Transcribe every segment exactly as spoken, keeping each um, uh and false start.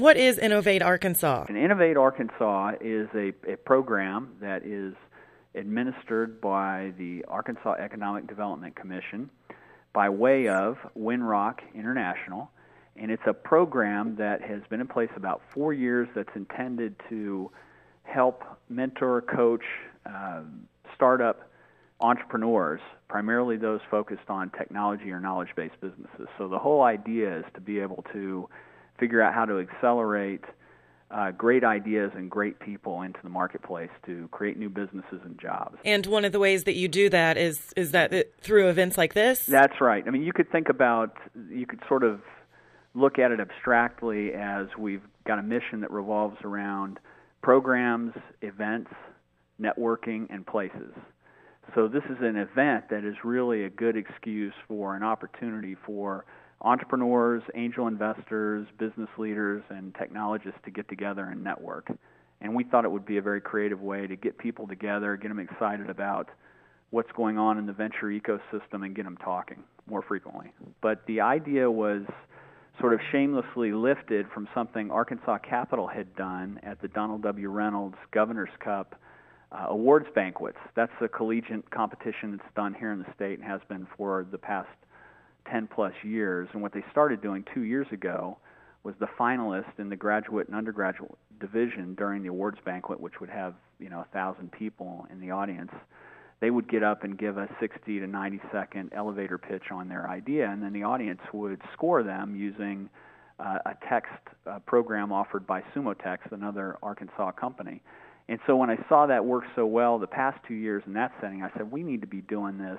What is Innovate Arkansas? And Innovate Arkansas is a, a program that is administered by the Arkansas Economic Development Commission by way of Winrock International. And it's a program that has been in place about four years that's intended to help mentor, coach, uh, startup entrepreneurs, primarily those focused on technology or knowledge-based businesses. So the whole idea is to be able to figure out how to accelerate uh, great ideas and great people into the marketplace to create new businesses and jobs. And one of the ways that you do that is is that it, through events like this? That's right. I mean, you could think about, you could sort of look at it abstractly as we've got a mission that revolves around programs, events, networking, and places. So this is an event that is really a good excuse for an opportunity for entrepreneurs, angel investors, business leaders, and technologists to get together and network. And we thought it would be a very creative way to get people together, get them excited about what's going on in the venture ecosystem, and get them talking more frequently. But the idea was sort of shamelessly lifted from something Arkansas Capital had done at the Donald W. Reynolds Governor's Cup uh, awards banquets. That's a collegiate competition that's done here in the state and has been for the past ten plus years. And what they started doing two years ago was the finalists in the graduate and undergraduate division during the awards banquet, which would have, you know, a thousand people in the audience. They would get up and give a sixty to ninety second elevator pitch on their idea, and then the audience would score them using uh, a text uh, program offered by SumoText, another Arkansas company. And so when I saw that work so well the past two years in that setting, I said, we need to be doing this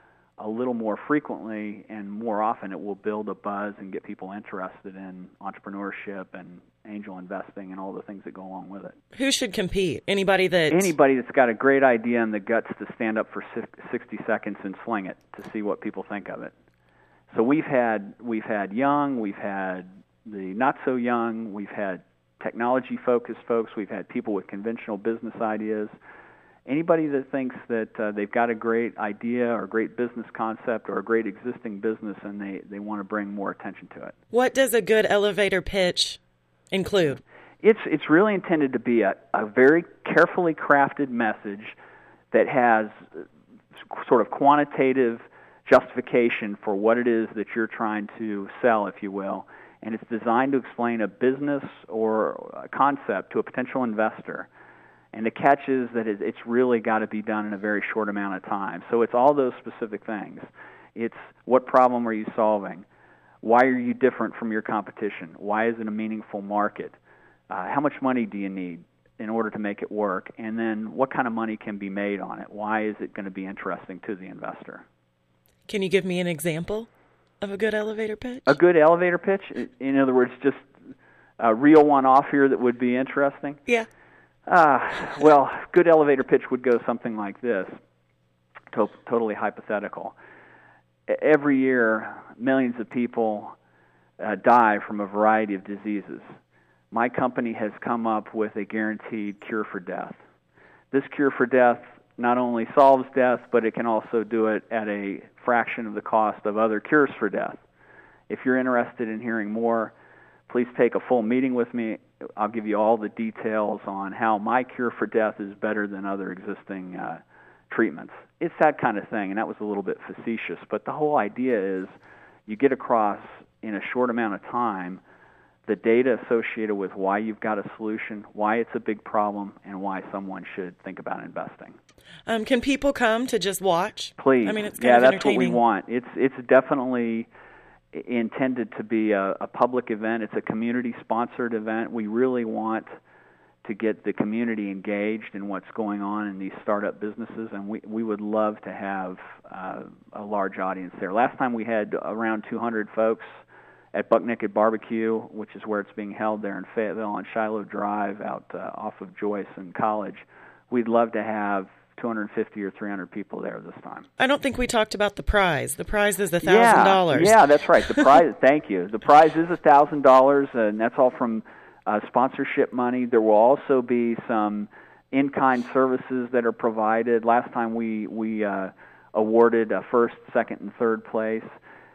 a little more frequently, and more often it will build a buzz and get people interested in entrepreneurship and angel investing and all the things that go along with it. Who should compete? Anybody that... Anybody that's got a great idea and the guts to stand up for sixty seconds and sling it to see what people think of it. So we've had we've had young, we've had the not so young, we've had technology-focused folks, we've had people with conventional business ideas. Anybody that thinks that uh, they've got a great idea or a great business concept or a great existing business and they, they want to bring more attention to it. What does a good elevator pitch include? It's it's really intended to be a, a very carefully crafted message that has sort of quantitative justification for what it is that you're trying to sell, if you will. And it's designed to explain a business or a concept to a potential investor. And the catch is that it's really got to be done in a very short amount of time. So it's all those specific things. It's what problem are you solving? Why are you different from your competition? Why is it a meaningful market? Uh, how much money do you need in order to make it work? And then what kind of money can be made on it? Why is it going to be interesting to the investor? Can you give me an example of a good elevator pitch? A good elevator pitch? In other words, just a real one-off here that would be interesting? Yeah. Uh, well, good elevator pitch would go something like this, to- totally hypothetical. Every year, millions of people uh, die from a variety of diseases. My company has come up with a guaranteed cure for death. This cure for death not only solves death, but it can also do it at a fraction of the cost of other cures for death. If you're interested in hearing more, please take a full meeting with me. I'll give you all the details on how my cure for death is better than other existing uh, treatments. It's that kind of thing, and that was a little bit facetious. But the whole idea is you get across in a short amount of time the data associated with why you've got a solution, why it's a big problem, and why someone should think about investing. Um, can people come to just watch? Please. I mean, it's kind yeah, of that's entertaining. what we want. It's it's definitely intended to be a, a public event. It's a community-sponsored event. We really want to get the community engaged in what's going on in these startup businesses, and we, we would love to have uh, a large audience there. Last time we had around two hundred folks at Buck Naked Barbecue, which is where it's being held there in Fayetteville on Shiloh Drive out uh, off of Joyce and College. We'd love to have two hundred fifty or three hundred people there this time. I don't think we talked about the prize. The prize is one thousand dollars. Yeah, yeah, that's right. The prize, thank you. The prize is one thousand dollars, and that's all from uh, sponsorship money. There will also be some in-kind services that are provided. Last time we, we uh, awarded a first, second, and third place.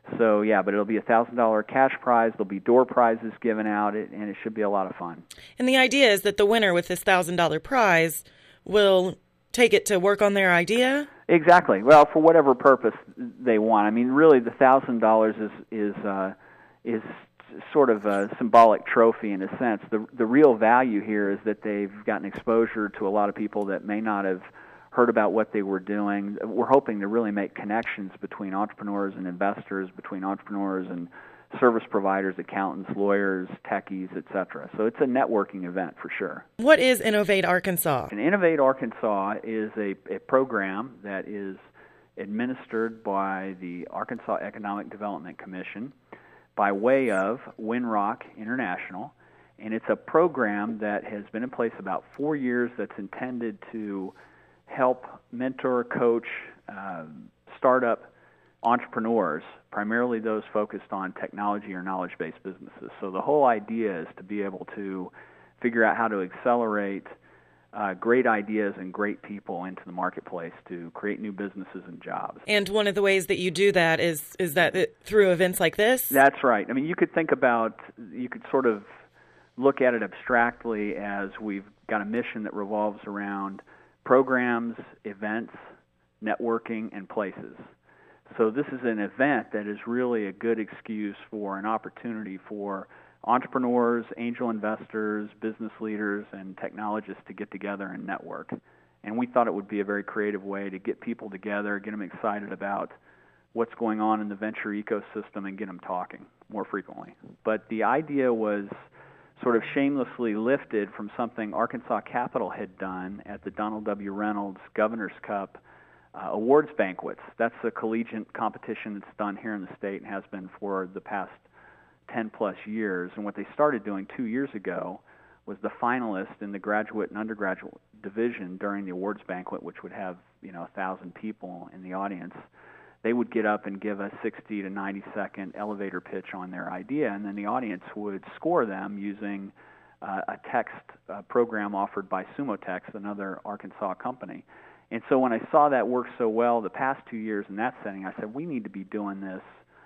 So, yeah, but it'll be a one thousand dollars cash prize. There'll be door prizes given out, and it should be a lot of fun. And the idea is that the winner with this one thousand dollars prize will take it to work on their idea? Exactly. Well, for whatever purpose they want. I mean, really, the one thousand dollars is is uh, is sort of a symbolic trophy in a sense. The the real value here is that they've gotten exposure to a lot of people that may not have heard about what they were doing. We're hoping to really make connections between entrepreneurs and investors, between entrepreneurs and service providers, accountants, lawyers, techies, et cetera. So it's a networking event for sure. What is Innovate Arkansas? And Innovate Arkansas is a, a program that is administered by the Arkansas Economic Development Commission by way of Winrock International. And it's a program that has been in place about four years that's intended to help mentor, coach, uh, startup entrepreneurs, primarily those focused on technology or knowledge-based businesses. So the whole idea is to be able to figure out how to accelerate uh, great ideas and great people into the marketplace to create new businesses and jobs. And one of the ways that you do that is is that it, through events like this? That's right. I mean, you could think about, you could sort of look at it abstractly as we've got a mission that revolves around programs, events, networking, and places. So this is an event that is really a good excuse for an opportunity for entrepreneurs, angel investors, business leaders, and technologists to get together and network. And we thought it would be a very creative way to get people together, get them excited about what's going on in the venture ecosystem, and get them talking more frequently. But the idea was sort of shamelessly lifted from something Arkansas Capital had done at the Donald W. Reynolds Governor's Cup uh, awards banquets. That's a collegiate competition that's done here in the state and has been for the past ten plus years. And what they started doing two years ago was the finalists in the graduate and undergraduate division during the awards banquet, which would have, you know, a thousand people in the audience. They would get up and give a sixty to ninety second elevator pitch on their idea, and then the audience would score them using uh, a text uh, program offered by SumoText, another Arkansas company. And so when I saw that work so well the past two years in that setting, I said, we need to be doing this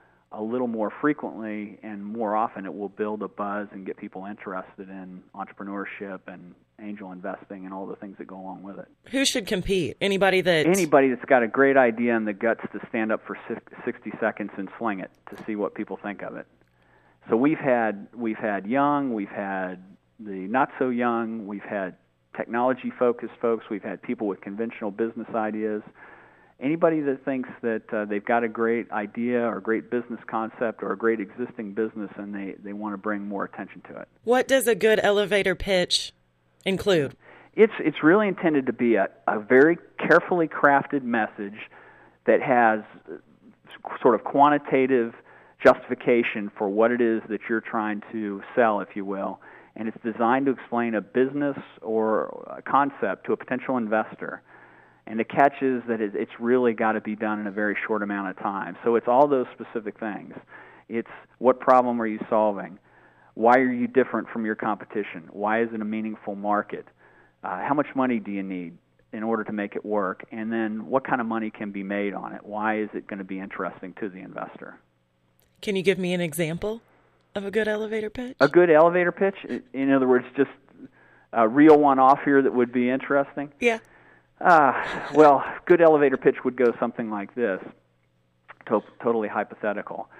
a little more frequently and more often. It will build a buzz and get people interested in entrepreneurship and angel investing and all the things that go along with it. Who should compete? Anybody that... Anybody that's got a great idea and the guts to stand up for sixty seconds and sling it to see what people think of it. So we've had we've had young, we've had the not so young, we've had technology-focused folks, we've had people with conventional business ideas. Anybody that thinks that uh, they've got a great idea or a great business concept or a great existing business and they, they want to bring more attention to it. What does a good elevator pitch include? It's it's really intended to be a, a very carefully crafted message that has sort of quantitative justification for what it is that you're trying to sell, if you will. And it's designed to explain a business or a concept to a potential investor. And the catch is that it, it's really got to be done in a very short amount of time. So it's all those specific things. It's what problem are you solving? Why are you different from your competition? Why is it a meaningful market? Uh, how much money do you need in order to make it work? And then what kind of money can be made on it? Why is it going to be interesting to the investor? Can you give me an example of a good elevator pitch? A good elevator pitch? In other words, just a real one-off here that would be interesting? Yeah. Uh, well, good elevator pitch would go something like this, to- totally hypothetical.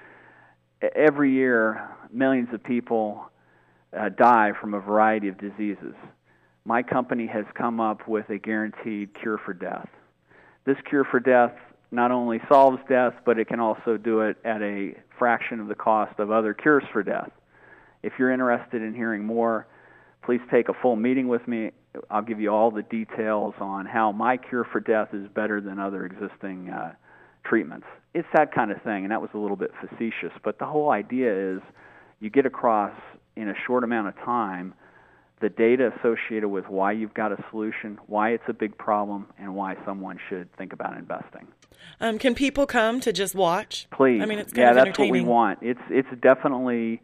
Every year, millions of people uh, die from a variety of diseases. My company has come up with a guaranteed cure for death. This cure for death not only solves death, but it can also do it at a fraction of the cost of other cures for death. If you're interested in hearing more, please take a full meeting with me. I'll give you all the details on how my cure for death is better than other existing uh, treatments. It's that kind of thing, and that was a little bit facetious, but the whole idea is you get across in a short amount of time the data associated with why you've got a solution, why it's a big problem, and why someone should think about investing. Um, can people come to just watch? Please. I mean, it's kind yeah, of that's what we entertaining. want. It's it's definitely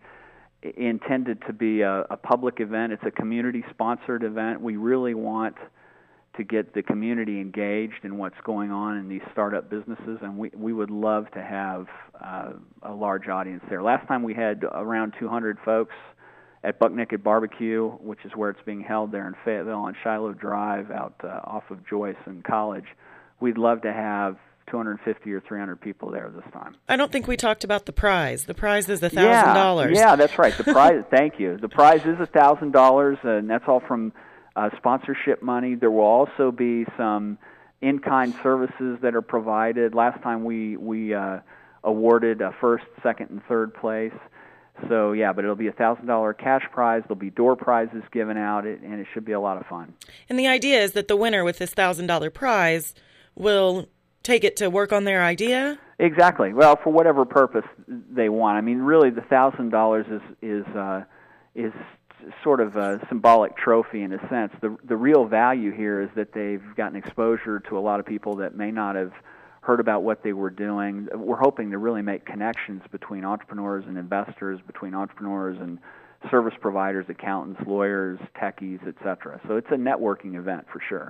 intended to be a, a public event. It's a community-sponsored event. We really want to get the community engaged in what's going on in these startup businesses, and we, we would love to have uh, a large audience there. Last time we had around two hundred folks at Buck Naked Barbecue, which is where it's being held there in Fayetteville on Shiloh Drive out uh, off of Joyce and College. We'd love to have two hundred fifty or three hundred people there this time. I don't think we talked about the prize. The prize is one thousand dollars. Yeah, yeah, that's right. The prize, thank you. The prize is one thousand dollars, and that's all from uh, sponsorship money. There will also be some in-kind services that are provided. Last time we, we uh, awarded a first, second, and third place. So, yeah, but it'll be a one thousand dollars cash prize. There'll be door prizes given out, and it should be a lot of fun. And the idea is that the winner with this one thousand dollars prize will take it to work on their idea? Exactly. Well, for whatever purpose they want. I mean, really, the one thousand dollars is is uh, is sort of a symbolic trophy in a sense. The the real value here is that they've gotten exposure to a lot of people that may not have heard about what they were doing. We're hoping to really make connections between entrepreneurs and investors, between entrepreneurs and service providers, accountants, lawyers, techies, et cetera. So it's a networking event for sure.